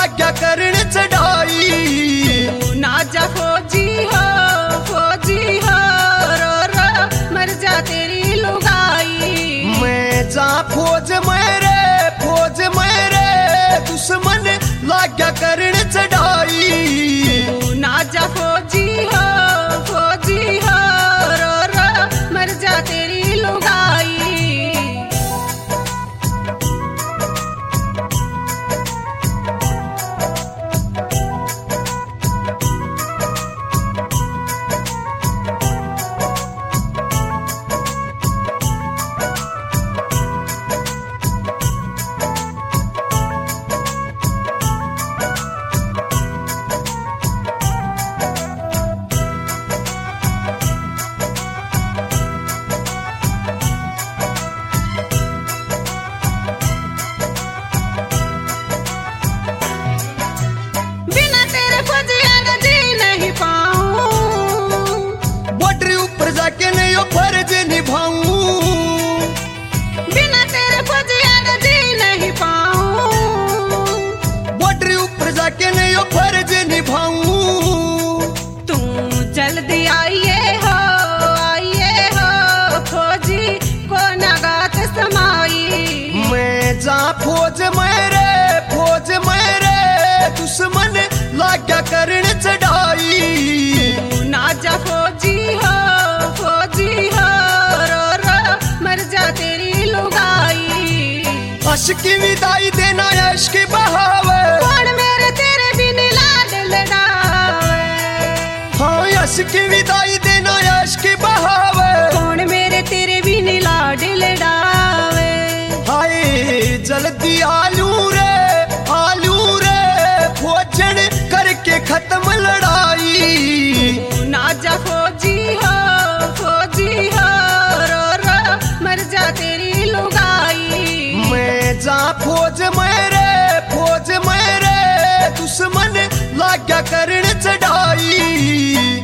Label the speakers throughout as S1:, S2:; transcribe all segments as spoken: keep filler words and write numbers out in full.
S1: लाग्या करने चढ़ाई।
S2: ना जा फौजी हो फौजी हो रो रो मर जा तेरी लुगाई।
S1: मैं जा फौज मेरे फौज मेरे दुश्मन लाग्या करने चढ़ाई।
S2: ना जा फौजी हो फौजी हो रो रो मर जा तेरी लुगाई।
S1: जाके नहीं यो फर्ज निभाऊं।
S2: बिना तेरे फौजिया का जी नहीं पाऊं।
S1: बॉर्डर ऊपर जाके नहीं यो फर्ज निभाऊं।
S2: तू जल्दी आइए हो आइए हो फौजी को नगात समाई।
S1: मैं जा फौज मेरे फौज मेरे दुश्मन लाग्या करने चढ़ाई।
S2: ना जा फौजी हो फौजी हो रो रो मर जा तेरी लुगाई।
S1: अश्क की विदाई देना अश्क बहावे।
S2: कौन मेरे तेरे बिन लाड लड़ावे।
S1: हाँ अश्क की विदाई देना अश्क बहावे।
S2: कौन मेरे तेरे बिन लाड लड़ावे।
S1: हाय जल्दी आलू रे आलू रे फौजन करके खत्म लड़ाई।
S2: ना जा फौजी हो फौजी हो रो रो मर जा तेरी लुगाई।
S1: मैं जा फौज मेरे फौज मेरे दुश्मन लाग्या करने चढ़ाई।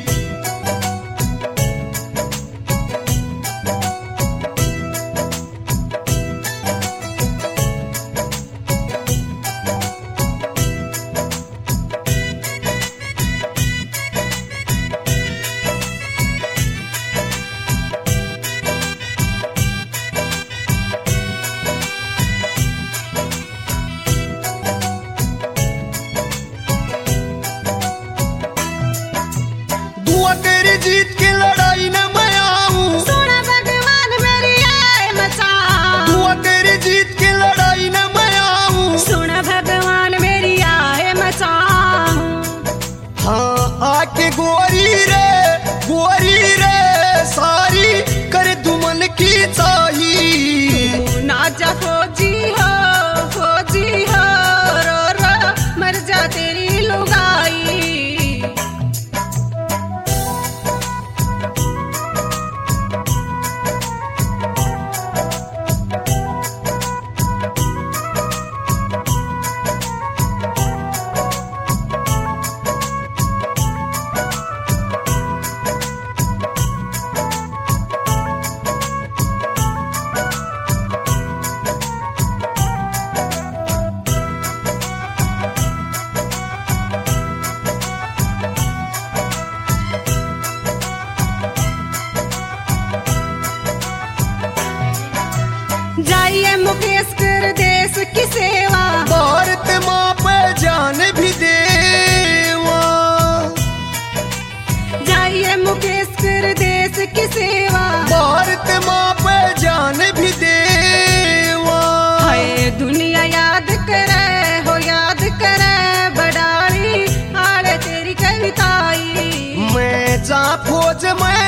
S1: तेरी जीत की लड़ाई न मैं आऊं।
S2: सुना भगवान मेरी आए मचाऊं।
S1: दुआ तेरी जीत की लड़ाई न मैं आऊं।
S2: सुना भगवान मेरी आए मचाऊं।
S1: हाँ आके गोरी रे गोरी रे सारी कर दुमन की चाही।
S2: ना जा फौजी हो फौजी हो रो रो मर जा तेरी लुगाई। जाइए मुकेश कर देश की सेवा।
S1: भारत माँ पे जान भी देवा।
S2: जाइए मुकेश कर देश की सेवा।
S1: भारत माँ पे जान भी देवा।
S2: हाय दुनिया याद करे हो याद करे बड़ाई आड़े तेरी कविताई।
S1: मैं जा फौज में